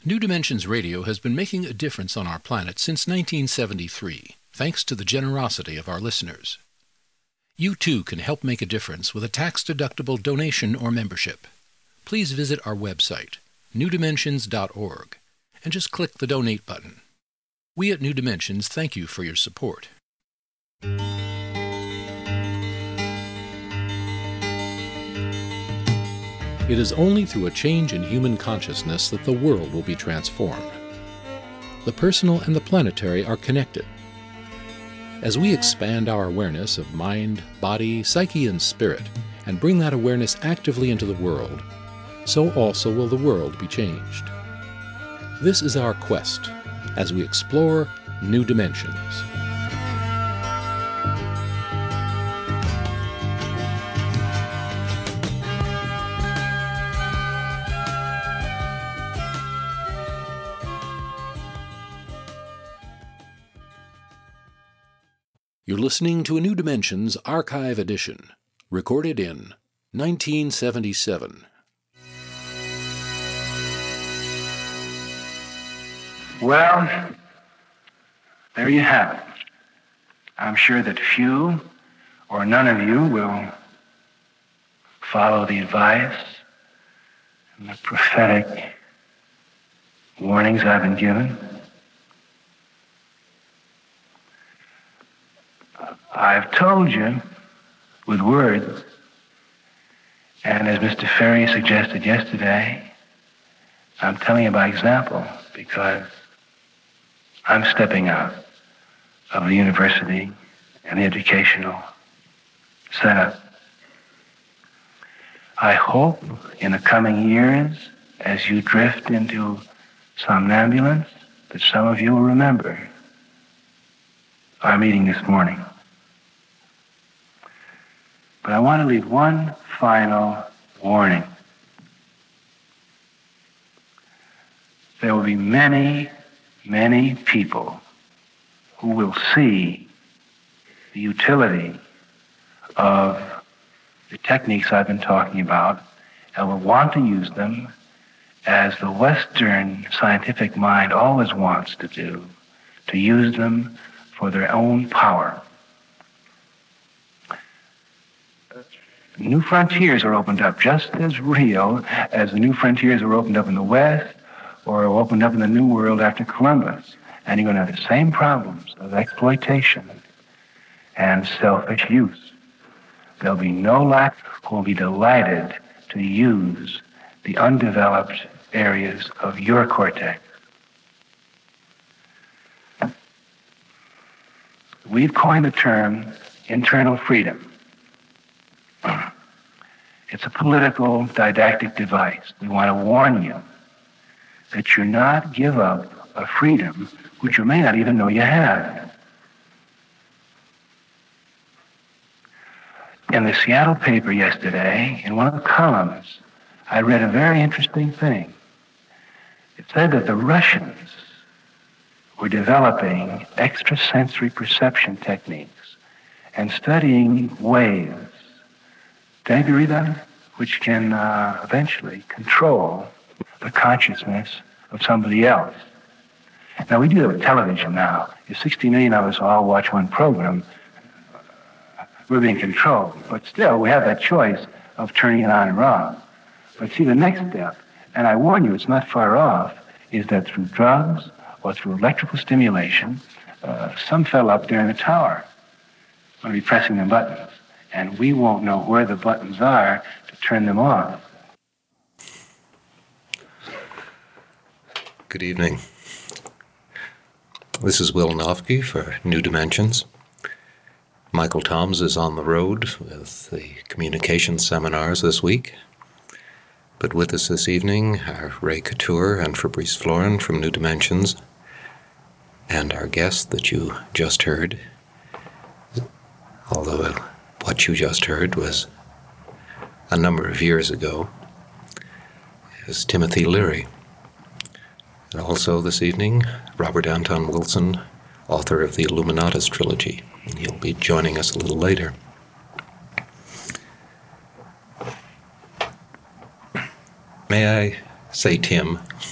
New Dimensions Radio has been making a difference on our planet since 1973, thanks to the generosity of our listeners. You too can help make a difference with a tax-deductible donation or membership. Please visit our website, newdimensions.org, and just click the Donate button. We at New Dimensions thank you for your support. It is only through a change in human consciousness that the world will be transformed. The personal and the planetary are connected. As we expand our awareness of mind, body, psyche, and spirit, and bring that awareness actively into the world, so also will the world be changed. This is our quest as we explore new dimensions. You're listening to a New Dimensions archive edition, recorded in 1977. Well, there you have it. I'm sure that few or none of you will follow the advice and the prophetic warnings I've been given. I've told you with words, and as Mr. Ferry suggested yesterday, I'm telling you by example because I'm stepping out of the university and the educational setup. I hope in the coming years, as you drift into somnambulance, that some of you will remember our meeting this morning. But I want to leave one final warning. There will be many, many people who will see the utility of the techniques I've been talking about and will want to use them as the Western scientific mind always wants to do, to use them for their own power. New frontiers are opened up just as real as the new frontiers were opened up in the West or opened up in the New World after Columbus. And you're going to have the same problems of exploitation and selfish use. There'll be no lack who will be delighted to use the undeveloped areas of your cortex. We've coined the term internal freedom. It's a political didactic device. We want to warn you that you not give up a freedom which you may not even know you have. In the Seattle paper yesterday, in one of the columns, I read a very interesting thing. It said that the Russians were developing extrasensory perception techniques and studying waves. Did anybody read that? Which can eventually control the consciousness of somebody else. Now, we do that with television now. If 60 million of us all watch one program, we're being controlled. But still, we have that choice of turning it on and off. But see, the next step, and I warn you, it's not far off, is that through drugs or through electrical stimulation, some fellow up there in the tower will be pressing the buttons. And we won't know where the buttons are to turn them off. Good evening. This is Will Nofke for New Dimensions. Michael Toms is on the road with the communications seminars this week. But with us this evening are Ray Couture and Fabrice Florin from New Dimensions, and our guest that you just heard, although what you just heard was a number of years ago, is Timothy Leary. And also this evening, Robert Anton Wilson, author of the Illuminatus trilogy. And he'll be joining us a little later. May I say, Tim,